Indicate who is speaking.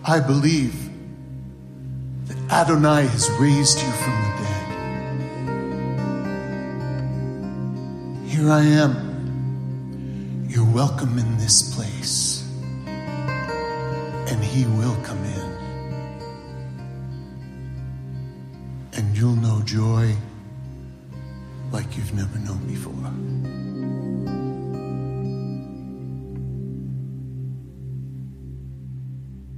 Speaker 1: I believe that Adonai has raised you from the dead. Here I am. You're welcome in this place, and he will come in, and you'll know joy like you've never known before.